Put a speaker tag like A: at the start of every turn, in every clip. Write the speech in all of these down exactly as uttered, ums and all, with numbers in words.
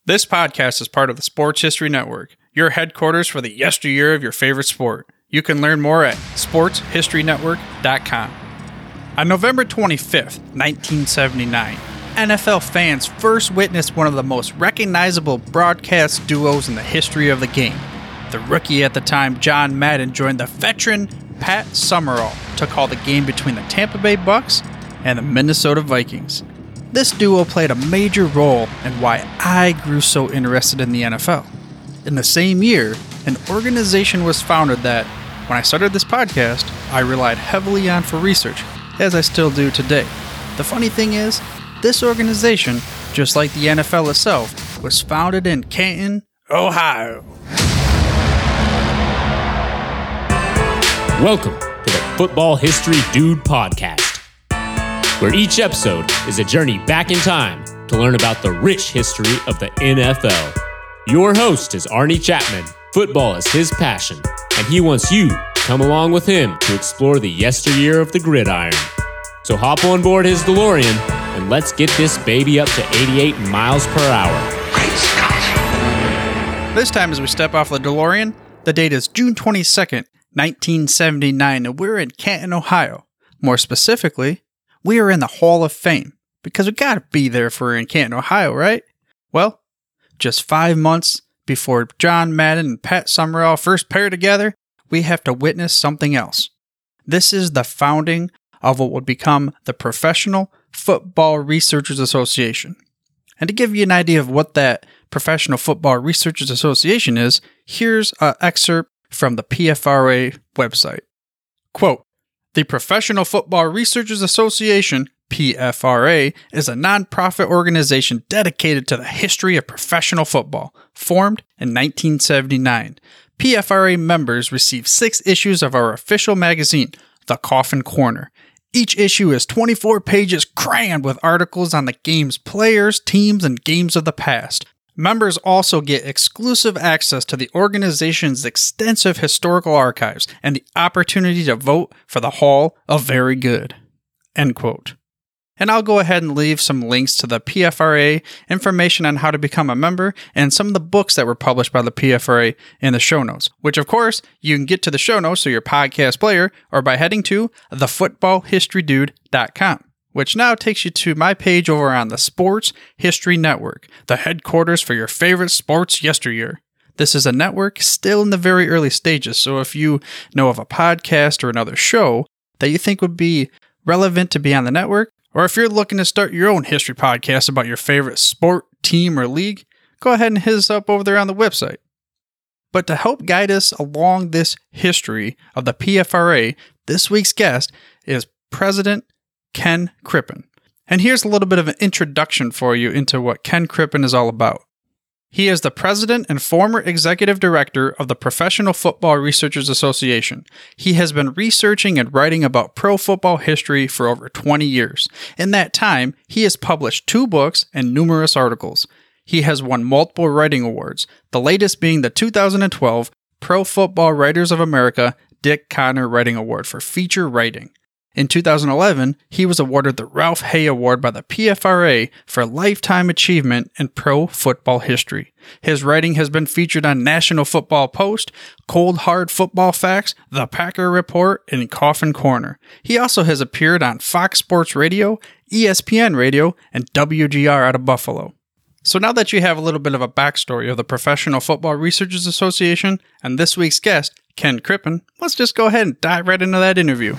A: This podcast is part of the Sports History Network, your headquarters for the yesteryear of your favorite sport. You can learn more at sports history network dot com. On November twenty-fifth, nineteen seventy-nine, N F L fans first witnessed one of the most recognizable broadcast duos in the history of the game. The rookie at the time, John Madden, joined the veteran Pat Summerall to call the game between the Tampa Bay Bucks and the Minnesota Vikings. This duo played a major role in why I grew so interested in the N F L. In the same year, an organization was founded that, when I started this podcast, I relied heavily on for research, as I still do today. The funny thing is, this organization, just like the N F L itself, was founded in Canton, Ohio.
B: Welcome to the Football History Dude Podcast, where each episode is a journey back in time to learn about the rich history of the N F L. Your host is Arnie Chapman. Football is his passion, and he wants you to come along with him to explore the yesteryear of the gridiron. So hop on board his DeLorean, and let's get this baby up to eighty-eight miles per hour.
C: Great Scott!
A: This time as we step off the DeLorean, the date is June twenty-second, nineteen seventy-nine, and we're in Canton, Ohio. More specifically, we are in the Hall of Fame, because we gotta be there if we're in Canton, Ohio, right? Well, just five months before John Madden and Pat Summerall first paired together, we have to witness something else. This is the founding of what would become the Professional Football Researchers Association. And to give you an idea of what that Professional Football Researchers Association is, here's an excerpt from the P F R A website. Quote, "The Professional Football Researchers Association, P F R A, is a non-profit organization dedicated to the history of professional football, formed in nineteen seventy-nine. P F R A members receive six issues of our official magazine, The Coffin Corner. Each issue is twenty-four pages crammed with articles on the game's players, teams, and games of the past. Members also get exclusive access to the organization's extensive historical archives and the opportunity to vote for the Hall of Very Good." End quote. And I'll go ahead and leave some links to the P F R A, information on how to become a member, and some of the books that were published by the P F R A in the show notes, which of course you can get to the show notes through your podcast player or by heading to the football history dude dot com, which now takes you to my page over on the Sports History Network, the headquarters for your favorite sports yesteryear. This is a network still in the very early stages, so if you know of a podcast or another show that you think would be relevant to be on the network, or if you're looking to start your own history podcast about your favorite sport, team, or league, go ahead and hit us up over there on the website. But to help guide us along this history of the P F R A, this week's guest is President Ken Crippen. And here's a little bit of an introduction for you into what Ken Crippen is all about. He is the president and former executive director of the Professional Football Researchers Association. He has been researching and writing about pro football history for over twenty years. In that time, he has published two books and numerous articles. He has won multiple writing awards, the latest being the two thousand twelve Pro Football Writers of America Dick Connor Writing Award for feature writing. In two thousand eleven, he was awarded the Ralph Hay Award by the P F R A for lifetime achievement in pro football history. His writing has been featured on National Football Post, Cold Hard Football Facts, The Packer Report, and Coffin Corner. He also has appeared on Fox Sports Radio, E S P N Radio, and W G R out of Buffalo. So now that you have a little bit of a backstory of the Professional Football Researchers Association and this week's guest, Ken Crippen, let's just go ahead and dive right into that interview.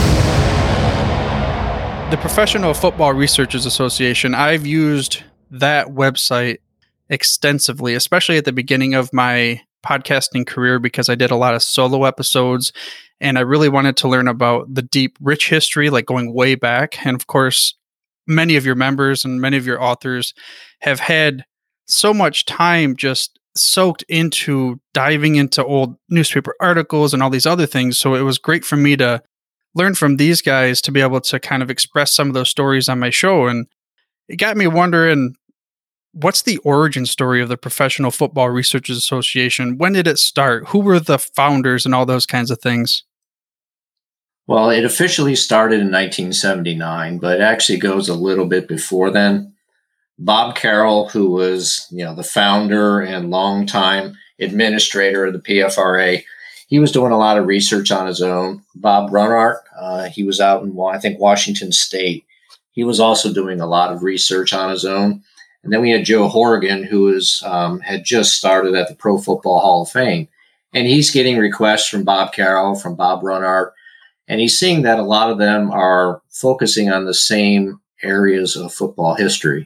A: The Professional Football Researchers Association, I've used that website extensively, especially at the beginning of my podcasting career, because I did a lot of solo episodes and I really wanted to learn about the deep, rich history, like going way back. And of course, many of your members and many of your authors have had so much time just soaked into diving into old newspaper articles and all these other things. So it was great for me to learn from these guys to be able to kind of express some of those stories on my show. And it got me wondering, what's the origin story of the Professional Football Researchers Association? When did it start? Who were the founders and all those kinds of things?
C: Well, it officially started in nineteen seventy-nine, but it actually goes a little bit before then. Bob Carroll, who was, you know, the founder and longtime administrator of the P F R A, he was doing a lot of research on his own. Bob Brunart, uh, he was out in, I think, Washington State. He was also doing a lot of research on his own. And then we had Joe Horrigan, who was, um, had just started at the Pro Football Hall of Fame. And he's getting requests from Bob Carroll, from Bob Brunart. And he's seeing that a lot of them are focusing on the same areas of football history.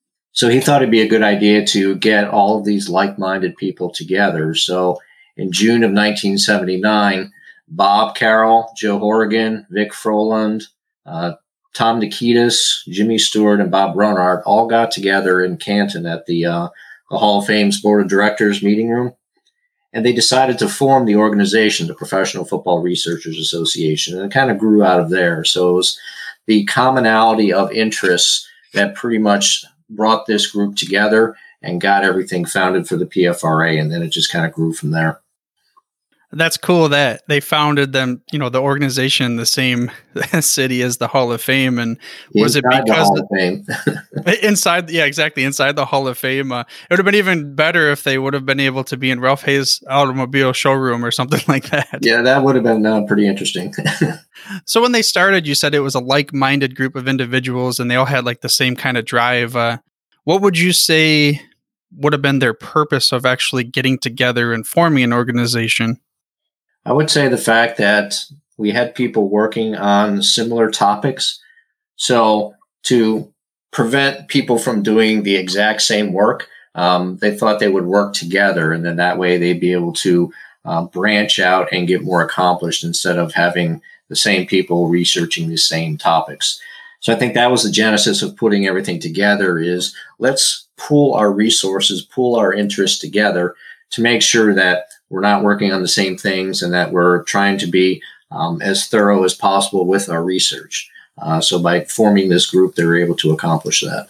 C: So he thought it'd be a good idea to get all of these like-minded people together. So in June of nineteen seventy-nine, Bob Carroll, Joe Horrigan, Vic Froland, uh, Tom Nikitas, Jimmy Stewart, and Bob Brunart all got together in Canton at the, uh, the Hall of Fame's Board of Directors meeting room. And they decided to form the organization, the Professional Football Researchers Association. And it kind of grew out of there. So it was the commonality of interests that pretty much brought this group together and got everything founded for the P F R A. And then it just kind of grew from there.
A: That's cool that they founded them, you know, the organization in the same city as the Hall of Fame. And was
C: inside
A: it because
C: the Hall of Fame.
A: inside, yeah, exactly. Inside the Hall of Fame. Uh, it would have been even better if they would have been able to be in Ralph Hayes automobile showroom or something like that.
C: Yeah, that would have been uh, pretty interesting.
A: So when they started, you said it was a like-minded group of individuals and they all had like the same kind of drive. Uh, what would you say would have been their purpose of actually getting together and forming an organization?
C: I would say the fact that we had people working on similar topics. So to prevent people from doing the exact same work, um, they thought they would work together. And then that way they'd be able to uh, branch out and get more accomplished instead of having the same people researching the same topics. So I think that was the genesis of putting everything together is let's pool our resources, pool our interests together to make sure that we're not working on the same things and that we're trying to be um, as thorough as possible with our research. Uh, so by forming this group, they were able to accomplish that.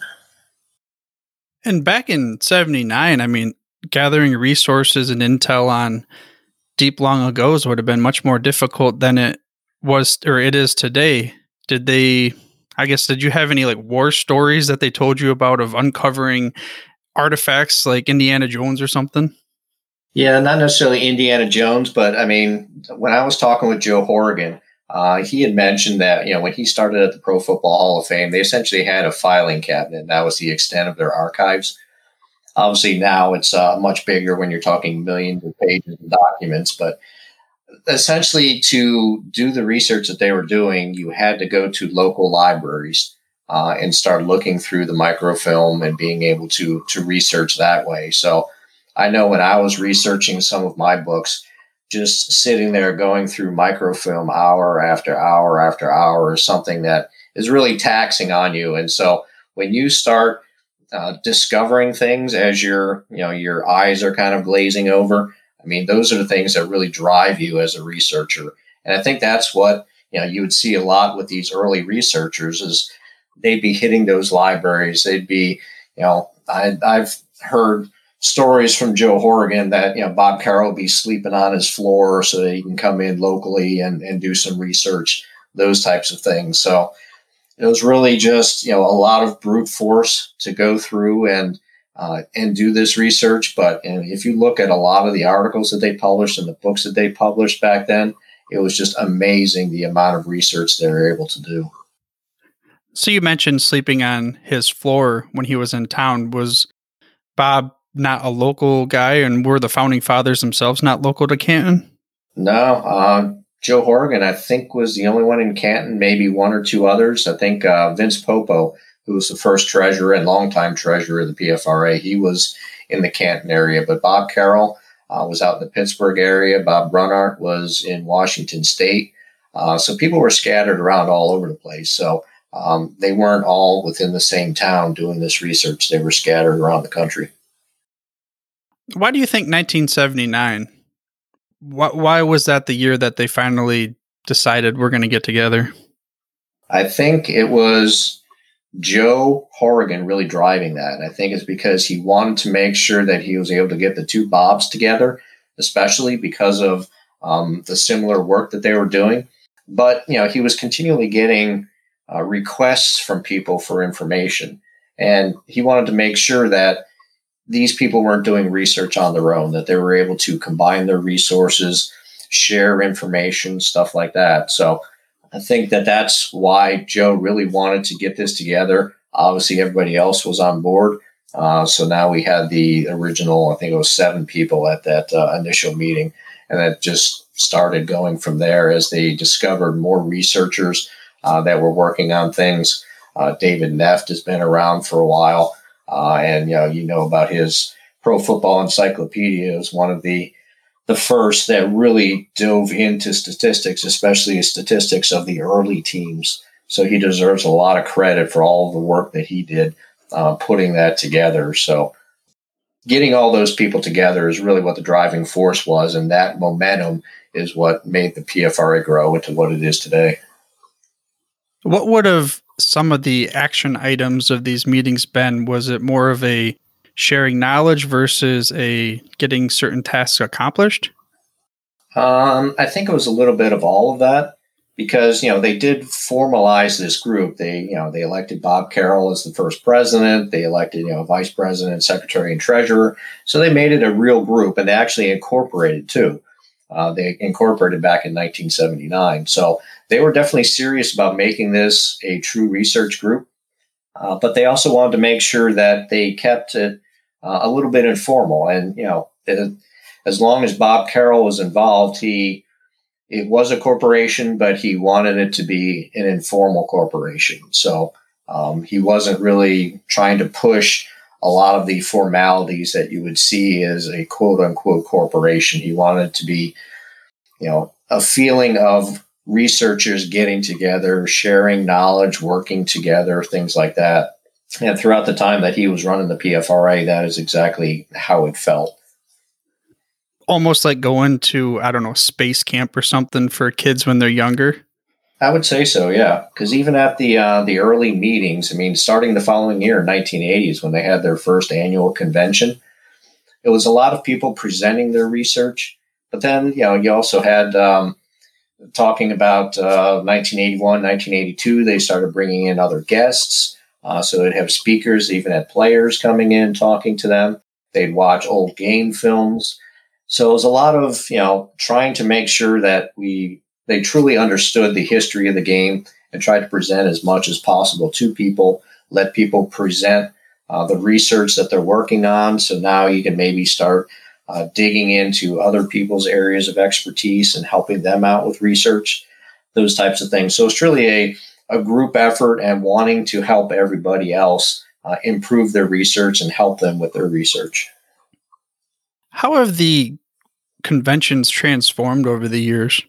A: And back in seventy-nine, I mean, gathering resources and intel on deep long ago's would have been much more difficult than it was or it is today. Did they, I guess, did you have any like war stories that they told you about of uncovering artifacts like Indiana Jones or something?
C: Yeah, not necessarily Indiana Jones, but I mean, when I was talking with Joe Horrigan, uh, he had mentioned that, you know, when he started at the Pro Football Hall of Fame, they essentially had a filing cabinet. And that was the extent of their archives. Obviously, now it's uh, much bigger when you're talking millions of pages of documents. But essentially, to do the research that they were doing, you had to go to local libraries uh, and start looking through the microfilm and being able to to research that way. So I know when I was researching some of my books, just sitting there going through microfilm hour after hour after hour is something that is really taxing on you. And so when you start uh, discovering things as your, you know, your eyes are kind of glazing over, I mean, those are the things that really drive you as a researcher. And I think that's what, you know, you would see a lot with these early researchers is they'd be hitting those libraries. They'd be, you know, I, I've heard stories from Joe Horrigan that, you know, Bob Carroll will be sleeping on his floor so that he can come in locally and, and do some research, those types of things. So it was really just, you know, a lot of brute force to go through and, uh, and do this research. But and if you look at a lot of the articles that they published and the books that they published back then, it was just amazing the amount of research they were able to do.
A: So you mentioned sleeping on his floor when he was in town. Was Bob not a local guy, and were the founding fathers themselves not local to Canton?
C: No, um, Joe Horrigan, I think, was the only one in Canton, maybe one or two others. I think uh, Vince Popo, who was the first treasurer and longtime treasurer of the P F R A, he was in the Canton area. But Bob Carroll uh, was out in the Pittsburgh area. Bob Brunart was in Washington State. Uh, so people were scattered around all over the place. So um, they weren't all within the same town doing this research. They were scattered around the country.
A: Why do you think nineteen seventy-nine? Why, why was that the year that they finally decided we're going to get together?
C: I think it was Joe Horrigan really driving that. And I think it's because he wanted to make sure that he was able to get the two Bobs together, especially because of um, the similar work that they were doing. But, you know, he was continually getting uh, requests from people for information. And he wanted to make sure that these people weren't doing research on their own, that they were able to combine their resources, share information, stuff like that. So I think that that's why Joe really wanted to get this together. Obviously, everybody else was on board. Uh, so now we had the original, I think it was seven people at that uh, initial meeting. And that just started going from there as they discovered more researchers uh, that were working on things. Uh, David Neff has been around for a while. Uh, and, you know, you know about his Pro Football Encyclopedia. It was one of the the first that really dove into statistics, especially statistics of the early teams. So he deserves a lot of credit for all of the work that he did uh, putting that together. So getting all those people together is really what the driving force was, and that momentum is what made the P F R A grow into what it is today.
A: What would have some of the action items of these meetings been? Was it more of a sharing knowledge versus a getting certain tasks accomplished?
C: Um, I think it was a little bit of all of that because, you know, they did formalize this group. They, you know, they elected Bob Carroll as the first president. They elected, you know, vice president, secretary, and treasurer. So they made it a real group, and they actually incorporated too. Uh, they incorporated back in nineteen seventy-nine. So they were definitely serious about making this a true research group. Uh, but they also wanted to make sure that they kept it uh, a little bit informal. And, you know, it, as long as Bob Carroll was involved, he it was a corporation, but he wanted it to be an informal corporation. So um, he wasn't really trying to push a lot of the formalities that you would see as a quote unquote corporation. He wanted it to be, you know, a feeling of researchers getting together, sharing knowledge, working together, things like that. And throughout the time that he was running the P F R A, that is exactly how it felt.
A: Almost like going to, I don't know, space camp or something for kids when they're younger.
C: I would say so, yeah. Because even at the uh, the early meetings, I mean, starting the following year in nineteen eighties, when they had their first annual convention, it was a lot of people presenting their research. But then, you know, you also had um, talking about uh, nineteen eighty-one, nineteen eighty-two, they started bringing in other guests. Uh, so they'd have speakers, they even had players coming in, talking to them. They'd watch old game films. So it was a lot of, you know, trying to make sure that we they truly understood the history of the game and tried to present as much as possible to people, let people present uh, the research that they're working on. So now you can maybe start uh, digging into other people's areas of expertise and helping them out with research, those types of things. So it's really a, a group effort and wanting to help everybody else uh, improve their research and help them with their research.
A: How have the conventions transformed over the years?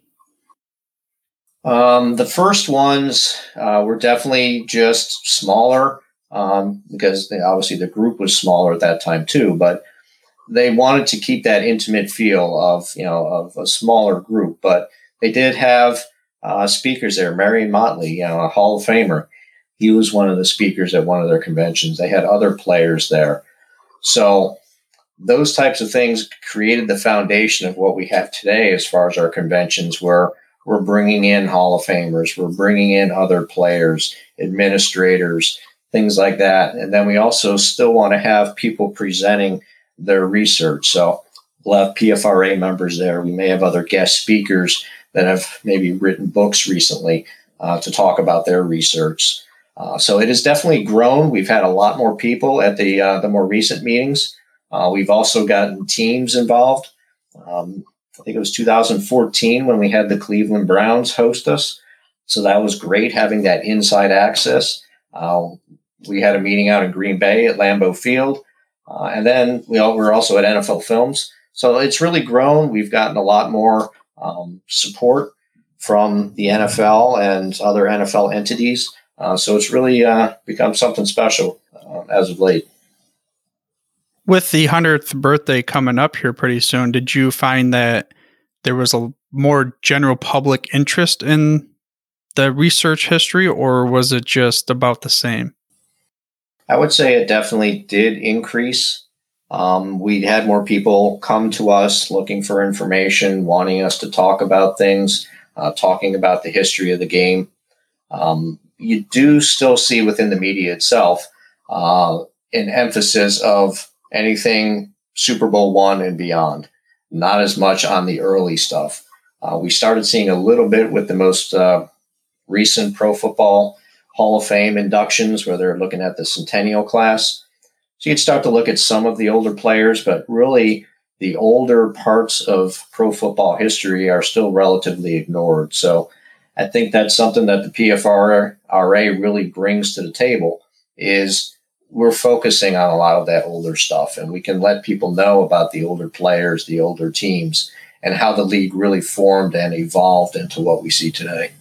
C: Um, the first ones uh, were definitely just smaller um, because they, obviously the group was smaller at that time too, but they wanted to keep that intimate feel of, you know, of a smaller group. But they did have uh, speakers there. Marion Motley, you know, a Hall of Famer. He was one of the speakers at one of their conventions. They had other players there. So those types of things created the foundation of what we have today as far as our conventions, where we're bringing in Hall of Famers, we're bringing in other players, administrators, things like that. And then we also still want to have people presenting their research. So we'll have P F R A members there. We may have other guest speakers that have maybe written books recently uh, to talk about their research. Uh, so it has definitely grown. We've had a lot more people at the uh, the more recent meetings. Uh, we've also gotten teams involved. Um, I think it was two thousand fourteen when we had the Cleveland Browns host us. So that was great having that inside access. Uh, we had a meeting out in Green Bay at Lambeau Field. Uh, and then we all, we're also at N F L Films. So it's really grown. We've gotten a lot more um, support from the N F L and other N F L entities. Uh, so it's really uh, become something special uh, as of late.
A: With the hundredth birthday coming up here pretty soon, did you find that there was a more general public interest in the research history, or was it just about the same?
C: I would say it definitely did increase. Um, we had more people come to us looking for information, wanting us to talk about things, uh, talking about the history of the game. Um, you do still see within the media itself uh, an emphasis of anything Super Bowl one and beyond, not as much on the early stuff. Uh, we started seeing a little bit with the most uh, recent Pro Football Hall of Fame inductions, where they're looking at the Centennial class. So you'd start to look at some of the older players, but really the older parts of pro football history are still relatively ignored. So I think that's something that the P F R A really brings to the table, is we're focusing on a lot of that older stuff, and we can let people know about the older players, the older teams, and how the league really formed and evolved into what we see today.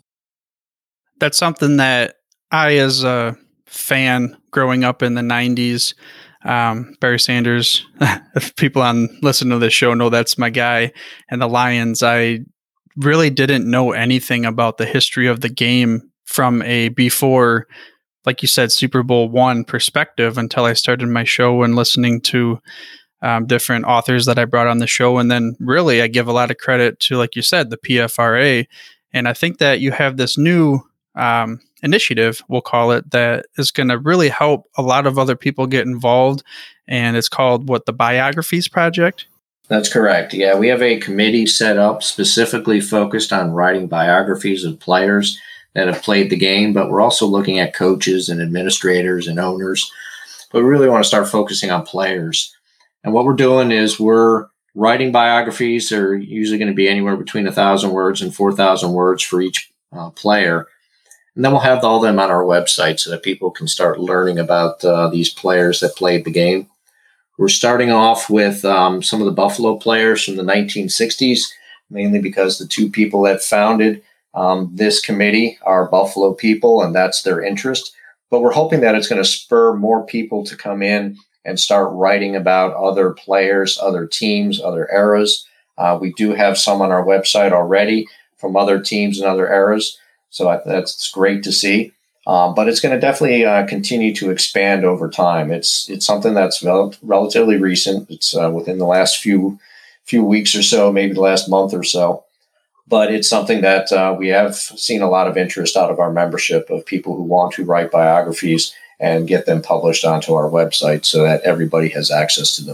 A: That's something that I, as a fan growing up in the nineties, um, Barry Sanders, if people on listen to this show know that's my guy, and the Lions, I really didn't know anything about the history of the game from a before, like you said, Super Bowl one perspective until I started my show and listening to um, different authors that I brought on the show. And then really I give a lot of credit to, like you said, the P F R A. And I think that you have this new um, initiative, we'll call it, that is going to really help a lot of other people get involved. And it's called, what, the Biographies Project?
C: That's correct. Yeah, we have a committee set up specifically focused on writing biographies of players that have played the game, but we're also looking at coaches and administrators and owners. But we really want to start focusing on players. And what we're doing is we're writing biographies. They're usually going to be anywhere between one thousand words and four thousand words for each uh, player. And then we'll have all them on our website so that people can start learning about uh, these players that played the game. We're starting off with um, some of the Buffalo players from the nineteen sixties, mainly because the two people that founded um, this committee are Buffalo people, and that's their interest. But we're hoping that it's going to spur more people to come in and start writing about other players, other teams, other eras. Uh, we do have some on our website already from other teams and other eras, so I, that's great to see. Um, but it's going to definitely uh, continue to expand over time. It's it's something that's rel- relatively recent. It's uh, within the last few few weeks or so, maybe the last month or so. But it's something that uh, we have seen a lot of interest out of our membership of people who want to write biographies and get them published onto our website so that everybody has access to them.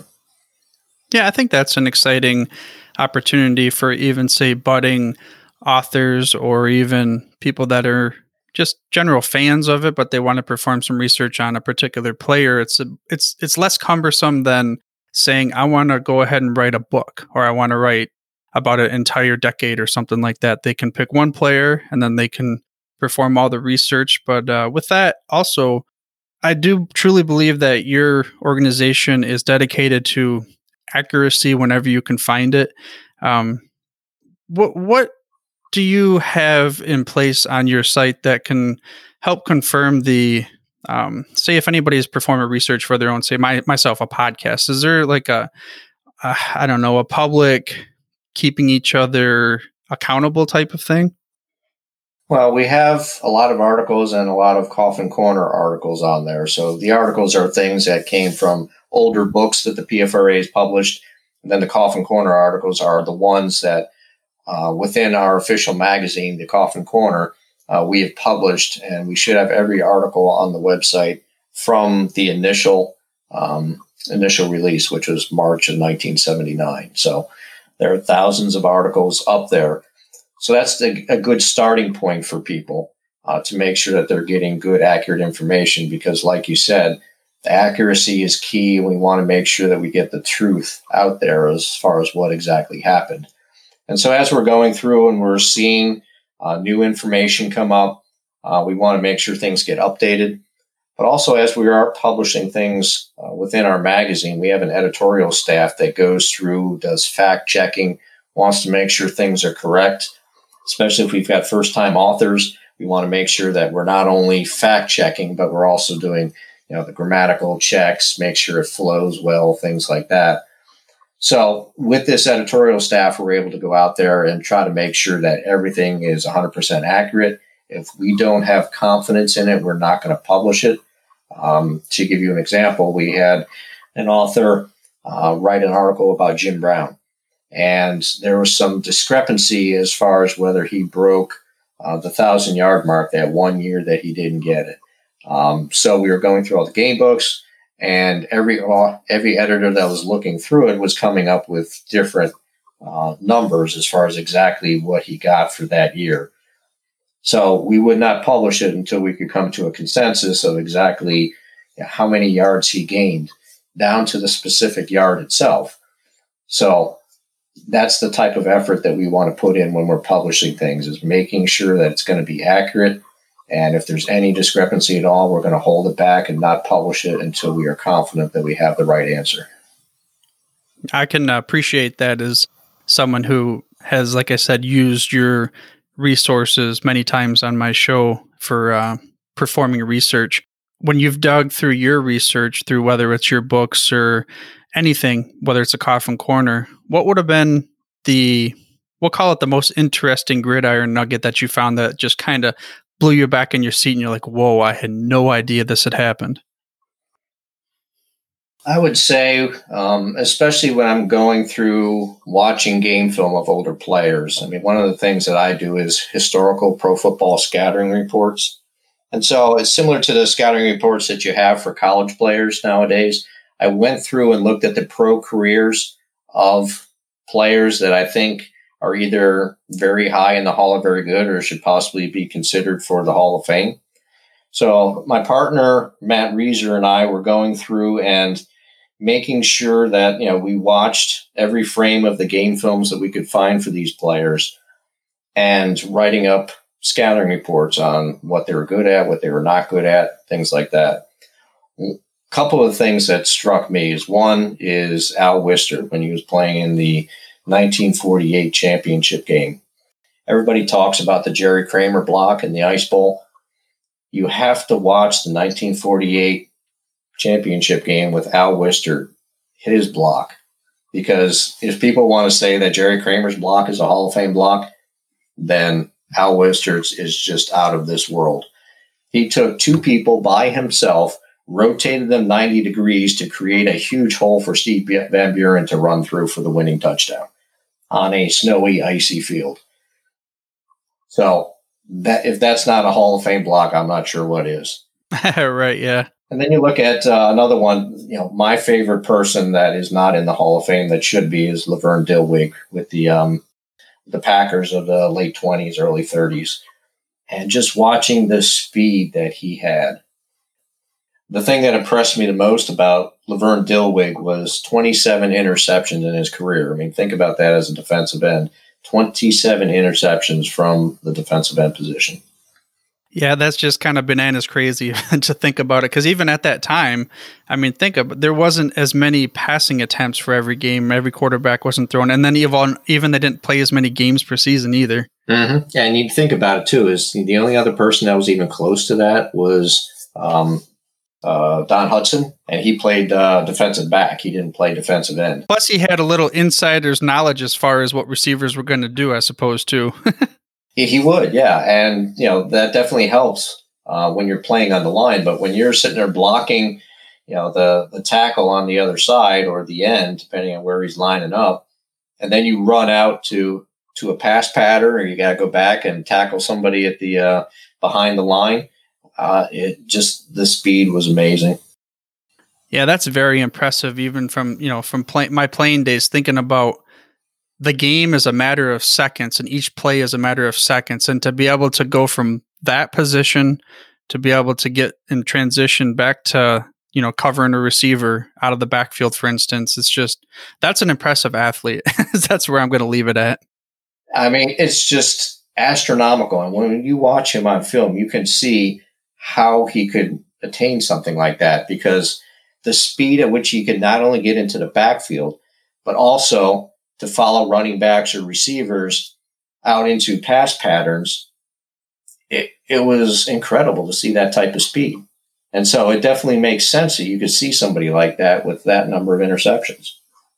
A: Yeah, I think that's an exciting opportunity for even, say, budding authors or even people that are just general fans of it, but they want to perform some research on a particular player. It's a, it's it's less cumbersome than saying, I want to go ahead and write a book, or I want to write about an entire decade or something like that. They can pick one player and then they can perform all the research. But uh, with that, also, I do truly believe that your organization is dedicated to accuracy whenever you can find it. Um, what what do you have in place on your site that can help confirm the, um, say if anybody is performing research for their own, say my, myself, a podcast, is there like a, a, I don't know, a public keeping each other accountable type of thing?
C: Well, we have a lot of articles and a lot of Coffin Corner articles on there. So the articles are things that came from older books that the P F R A has published. And then the Coffin Corner articles are the ones that uh, within our official magazine, the Coffin Corner, uh, we have published, and we should have every article on the website from the initial um, initial release, which was March of nineteen seventy-nine. So there are thousands of articles up there. So that's the, a good starting point for people uh, to make sure that they're getting good, accurate information, because like you said, the accuracy is key, and we want to make sure that we get the truth out there as far as what exactly happened. And so as we're going through and we're seeing uh, new information come up, uh, we want to make sure things get updated. But also, as we are publishing things uh, within our magazine, we have an editorial staff that goes through, does fact checking, wants to make sure things are correct. Especially if we've got first-time authors, we want to make sure that we're not only fact-checking, but we're also doing, you know, the grammatical checks, make sure it flows well, things like that. So with this editorial staff, we're able to go out there and try to make sure that everything is one hundred percent accurate. If we don't have confidence in it, we're not going to publish it. Um, to give you an example, we had an author uh, write an article about Jim Brown. And there was some discrepancy as far as whether he broke uh, the thousand-yard mark that one year that he didn't get it. Um, so we were going through all the game books, and every every editor that was looking through it was coming up with different uh, numbers as far as exactly what he got for that year. So we would not publish it until we could come to a consensus of exactly you know, how many yards he gained, down to the specific yard itself. So that's the type of effort that we want to put in when we're publishing things, is making sure that it's going to be accurate. And if there's any discrepancy at all, we're going to hold it back and not publish it until we are confident that we have the right answer.
A: I can appreciate that as someone who has, like I said, used your resources many times on my show for uh, performing research. When you've dug through your research, through whether it's your books or anything, whether it's a Coffin Corner, what would have been the, we'll call it the most interesting gridiron nugget that you found that just kind of blew you back in your seat and you're like, whoa, I had no idea this had happened?
C: I would say, um, especially when I'm going through watching game film of older players, I mean, one of the things that I do is historical pro football scattering reports. And so it's similar to the scouting reports that you have for college players nowadays. I went through and looked at the pro careers of players that I think are either very high in the Hall of Very Good or should possibly be considered for the Hall of Fame. So my partner, Matt Reeser, and I were going through and making sure that, you know, we watched every frame of the game films that we could find for these players and writing up scouting reports on what they were good at, what they were not good at, things like that. A couple of things that struck me is, one is Al Wister when he was playing in the nineteen forty-eight championship game. Everybody talks about the Jerry Kramer block in the Ice Bowl. You have to watch the nineteen forty-eight championship game with Al Wister hit his block, because if people want to say that Jerry Kramer's block is a Hall of Fame block, then Al Wister's is just out of this world. He took two people by himself, rotated them ninety degrees to create a huge hole for Steve Van Buren to run through for the winning touchdown on a snowy, icy field. So that if that's not a Hall of Fame block, I'm not sure what is.
A: Right, yeah.
C: And then you look at uh, another one, you know, my favorite person that is not in the Hall of Fame that should be is Laverne Dilweg with the um, the Packers of the late twenties, early thirties. And just watching the speed that he had. The thing that impressed me the most about Laverne Dilweg was twenty-seven interceptions in his career. I mean, think about that as a defensive end. twenty-seven interceptions from the defensive end position.
A: Yeah, that's just kind of bananas crazy to think about it. Because even at that time, I mean, think of there wasn't as many passing attempts for every game. Every quarterback wasn't thrown. And then even, even they didn't play as many games per season either.
C: Mm-hmm. Yeah, and you think about it, too, is the only other person that was even close to that was um, uh, Don Hudson. And he played uh, defensive back. He didn't play defensive end.
A: Plus, he had a little insider's knowledge as far as what receivers were going to do, I suppose, too.
C: He would, yeah. And, you know, that definitely helps uh, when you're playing on the line. But when you're sitting there blocking, you know, the, the tackle on the other side or the end, depending on where he's lining up, and then you run out to to a pass pattern, or you got to go back and tackle somebody at the uh, behind the line, uh, it just, the speed was amazing.
A: Yeah, that's very impressive, even from, you know, from play, my playing days, thinking about the game is a matter of seconds and each play is a matter of seconds. And to be able to go from that position to be able to get in transition back to, you know, covering a receiver out of the backfield, for instance, it's just, that's an impressive athlete. That's where I'm going to leave it at.
C: I mean, it's just astronomical. And when you watch him on film, you can see how he could attain something like that, because the speed at which he could not only get into the backfield, but also to follow running backs or receivers out into pass patterns, it, it was incredible to see that type of speed. And so it definitely makes sense that you could see somebody like that with that number of interceptions.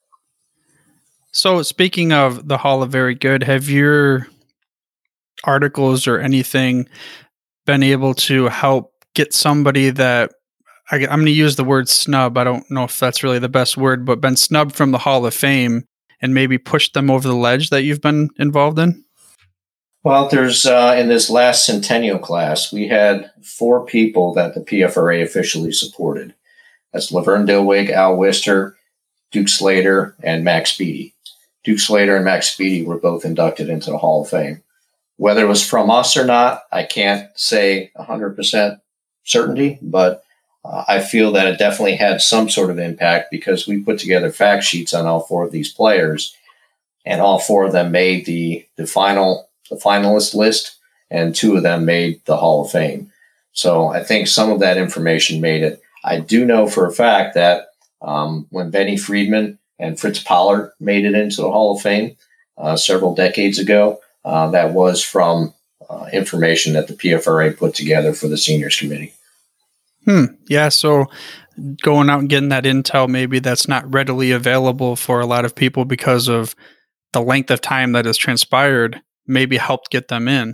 A: So speaking of the Hall of Very Good, have your articles or anything been able to help get somebody that, I, I'm going to use the word snub, I don't know if that's really the best word, but been snubbed from the Hall of Fame and maybe pushed them over the ledge that you've been involved in?
C: Well, there's uh, in this last centennial class, we had four people that the P F R A officially supported. That's Laverne Dilwig, Al Wister, Duke Slater, and Max Speedy. Duke Slater and Max Speedy were both inducted into the Hall of Fame. Whether it was from us or not, I can't say one hundred percent certainty, but uh, I feel that it definitely had some sort of impact because we put together fact sheets on all four of these players, and all four of them made the, the final the finalist list, and two of them made the Hall of Fame. So I think some of that information made it. I do know for a fact that um, when Benny Friedman and Fritz Pollard made it into the Hall of Fame uh, several decades ago, uh, that was from uh, information that the P F R A put together for the Seniors Committee.
A: Hmm. Yeah, so going out and getting that intel, maybe that's not readily available for a lot of people because of the length of time that has transpired, maybe helped get them in.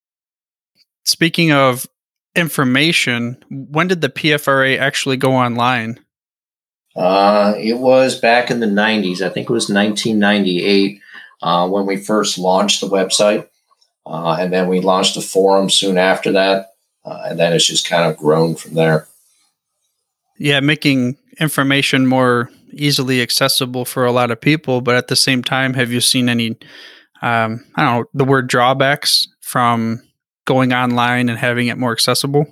A: Speaking of information, when did the P F R A actually go online?
C: Uh, it was back in the nineties. I think it was nineteen ninety-eight uh, when we first launched the website. Uh, and then we launched a forum soon after that. Uh, and then it's just kind of grown from there.
A: Yeah, making information more easily accessible for a lot of people. But at the same time, have you seen any, um, I don't know, the word drawbacks from going online and having it more accessible?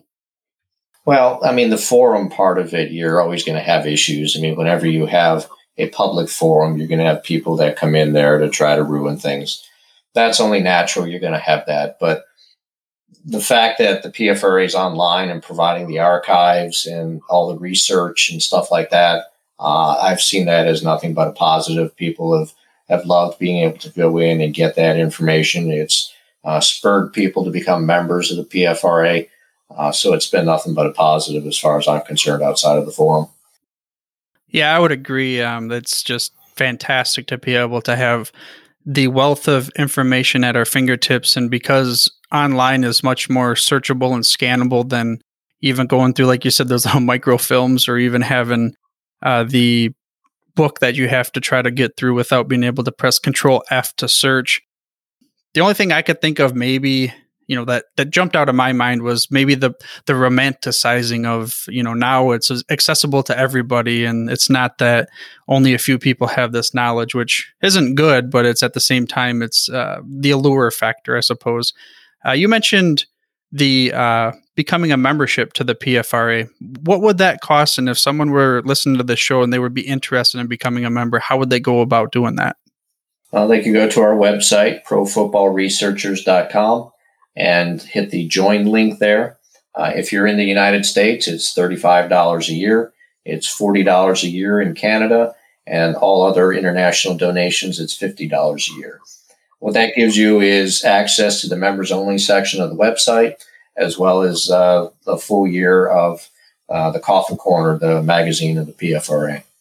C: Well, I mean, the forum part of it, you're always going to have issues. I mean, whenever you have a public forum, you're going to have people that come in there to try to ruin things. That's only natural. You're going to have that. But the fact that the P F R A is online and providing the archives and all the research and stuff like that, uh, I've seen that as nothing but a positive. People have, have loved being able to go in and get that information. It's uh, spurred people to become members of the P F R A. Uh, so it's been nothing but a positive as far as I'm concerned outside of the forum.
A: Yeah, I would agree. Um, that's just fantastic to be able to have the wealth of information at our fingertips. And because online is much more searchable and scannable than even going through, like you said, those little microfilms or even having uh, the book that you have to try to get through without being able to press Control F to search. The only thing I could think of maybe, you know, that, that jumped out of my mind was maybe the the romanticizing of, you know, now it's accessible to everybody and it's not that only a few people have this knowledge, which isn't good, but it's at the same time, it's uh, the allure factor, I suppose. Uh, you mentioned the uh, becoming a membership to the P F R A. What would that cost? And if someone were listening to this show and they would be interested in becoming a member, how would they go about doing that?
C: Well, they can go to our website, pro football researchers dot com. And hit the join link there. Uh, if you're in the United States, it's thirty-five dollars a year. It's forty dollars a year in Canada, and all other international donations, it's fifty dollars a year. What that gives you is access to the members only section of the website, as well as uh, a full year of uh, the Coffin Corner, the magazine of the P F R A.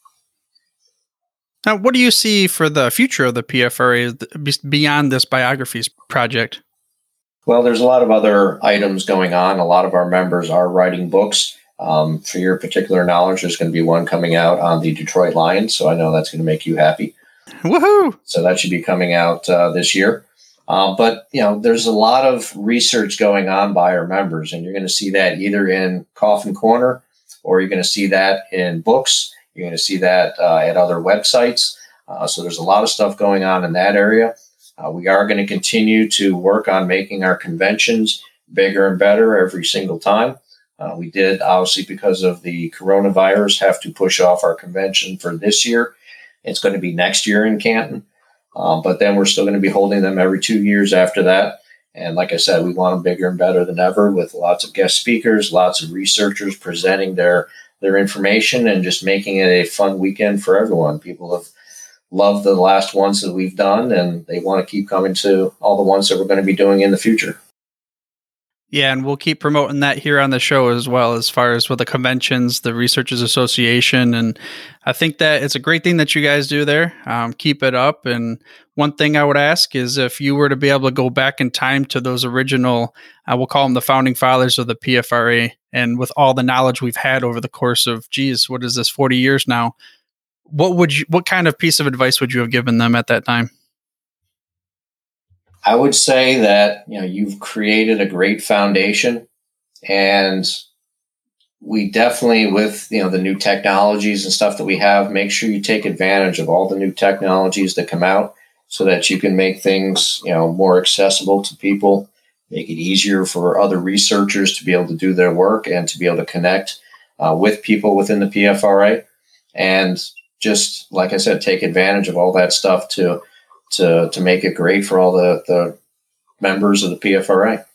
A: Now, what do you see for the future of the P F R A beyond this biographies project?
C: Well, there's a lot of other items going on. A lot of our members are writing books. Um, for your particular knowledge, there's going to be one coming out on the Detroit Lions, so I know that's going to make you happy.
A: Woohoo!
C: So that should be coming out uh, this year. Um, but, you know, there's a lot of research going on by our members, and you're going to see that either in Coffin Corner or you're going to see that in books. You're going to see that uh, at other websites. Uh, so there's a lot of stuff going on in that area. Uh, we are going to continue to work on making our conventions bigger and better every single time. Uh, we did, obviously, because of the coronavirus, have to push off our convention for this year. It's going to be next year in Canton. Um, but then we're still going to be holding them every two years after that. And like I said, we want them bigger and better than ever with lots of guest speakers, lots of researchers presenting their, their information and just making it a fun weekend for everyone. People have love the last ones that we've done, and they want to keep coming to all the ones that we're going to be doing in the future.
A: Yeah, and we'll keep promoting that here on the show as well, as far as with the conventions, the Researchers Association. And I think that it's a great thing that you guys do there. Um, keep it up. And one thing I would ask is if you were to be able to go back in time to those original, uh, we'll call them the founding fathers of the P F R A, and with all the knowledge we've had over the course of, geez, what is this, forty years now? What would you, what kind of piece of advice would you have given them at that time?
C: I would say that, you know, you've created a great foundation, and we definitely, with, you know, the new technologies and stuff that we have, make sure you take advantage of all the new technologies that come out so that you can make things, you know, more accessible to people, make it easier for other researchers to be able to do their work and to be able to connect uh, with people within the P F R A. And just, like I said, take advantage of all that stuff to to to make it great for all the, the members of the P F R A.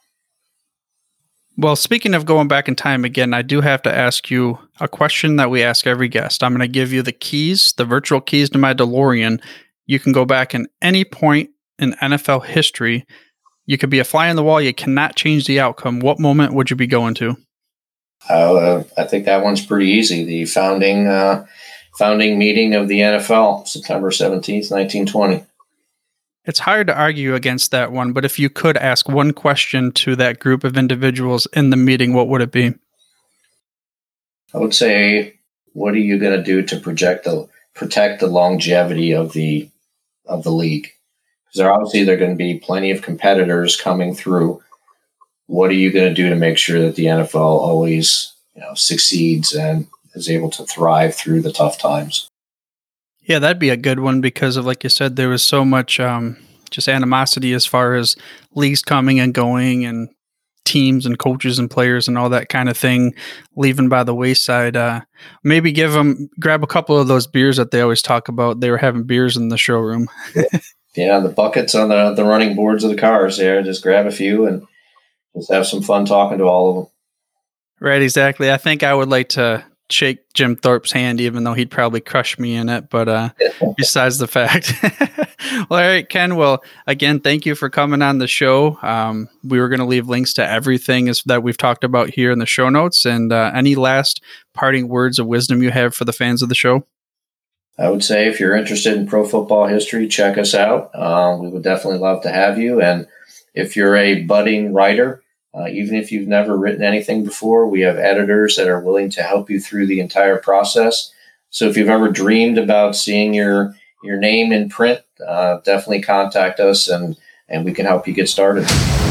A: Well, speaking of going back in time again, I do have to ask you a question that we ask every guest. I'm going to give you the keys, the virtual keys to my DeLorean. You can go back in any point in N F L history. You could be a fly on the wall. You cannot change the outcome. What moment would you be going to?
C: Uh, I think that one's pretty easy. The founding uh, founding meeting of the N F L, September seventeenth, nineteen twenty.
A: It's hard to argue against that one, but if you could ask one question to that group of individuals in the meeting, what would it be?
C: I would say, what are you going to do to project the protect the longevity of the of the league? Because there obviously there are going to be plenty of competitors coming through. What are you going to do to make sure that the N F L always, you know, succeeds and is able to thrive through the tough times?
A: Yeah, that'd be a good one because of, like you said, there was so much um, just animosity as far as leagues coming and going and teams and coaches and players and all that kind of thing leaving by the wayside. Uh, maybe give them, grab a couple of those beers that they always talk about. They were having beers in the showroom.
C: Yeah, the buckets on the, the running boards of the cars there. Just grab a few and just have some fun talking to all of them.
A: Right, exactly. I think I would like to shake Jim Thorpe's hand, even though he'd probably crush me in it. But uh, besides the fact. Well, all right, Ken. Well, again, thank you for coming on the show. Um, we were going to leave links to everything is, that we've talked about here in the show notes. And uh, any last parting words of wisdom you have for the fans of the show?
C: I would say if you're interested in pro football history, check us out. Uh, we would definitely love to have you. And if you're a budding writer, Uh, even if you've never written anything before, we have editors that are willing to help you through the entire process. So if you've ever dreamed about seeing your your name in print, uh, definitely contact us and, and we can help you get started.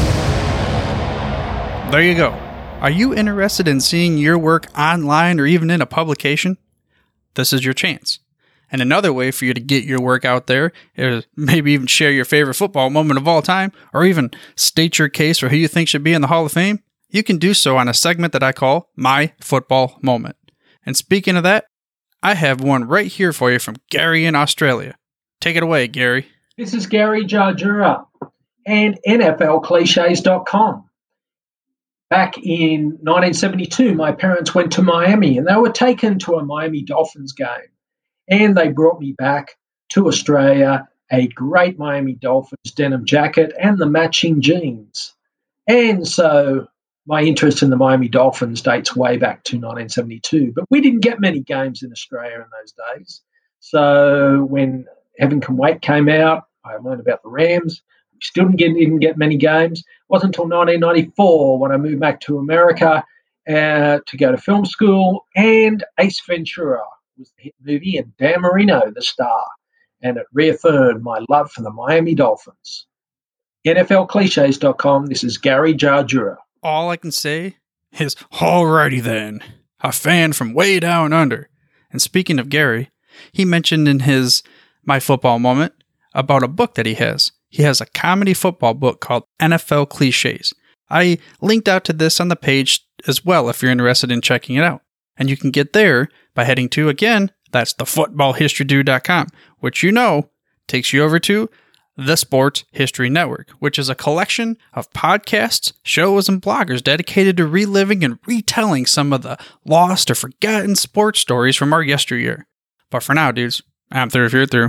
A: There you go. Are you interested in seeing your work online or even in a publication? This is your chance. And another way for you to get your work out there is maybe even share your favorite football moment of all time, or even state your case for who you think should be in the Hall of Fame. You can do so on a segment that I call My Football Moment. And speaking of that, I have one right here for you from Gary in Australia. Take it away, Gary.
D: This is Gary Jardura and N F L cliches dot com. Back in nineteen seventy-two, my parents went to Miami and they were taken to a Miami Dolphins game. And they brought me back to Australia a great Miami Dolphins denim jacket and the matching jeans. And so my interest in the Miami Dolphins dates way back to nineteen seventy-two. But we didn't get many games in Australia in those days. So when Heaven Can Wait came out, I learned about the Rams. We still didn't get, didn't get many games. It wasn't until nineteen ninety-four when I moved back to America uh, to go to film school, and Ace Ventura was the hit movie, and Dan Marino, the star. And it reaffirmed my love for the Miami Dolphins. N F L cliches dot com. This is Gary Jardura.
A: All I can say is, alrighty then, a fan from way down under. And speaking of Gary, he mentioned in his My Football Moment about a book that he has. He has a comedy football book called N F L Cliches. I linked out to this on the page as well if you're interested in checking it out. And you can get there by heading to, again, that's the football history dude dot com, which you know takes you over to the Sports History Network, which is a collection of podcasts, shows, and bloggers dedicated to reliving and retelling some of the lost or forgotten sports stories from our yesteryear. But for now, dudes, I'm through if you're through.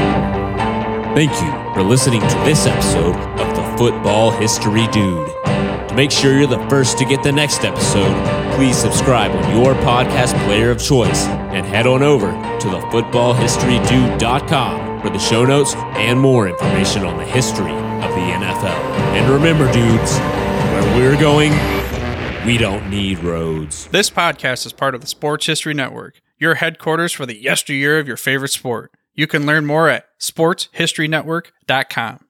B: Thank you for listening to this episode of the Football History Dude. To make sure you're the first to get the next episode, please subscribe on your podcast player of choice and head on over to the football history dude dot com for the show notes and more information on the history of the N F L. And remember, dudes, where we're going, we don't need roads.
A: This podcast is part of the Sports History Network, your headquarters for the yesteryear of your favorite sport. You can learn more at sports history network dot com.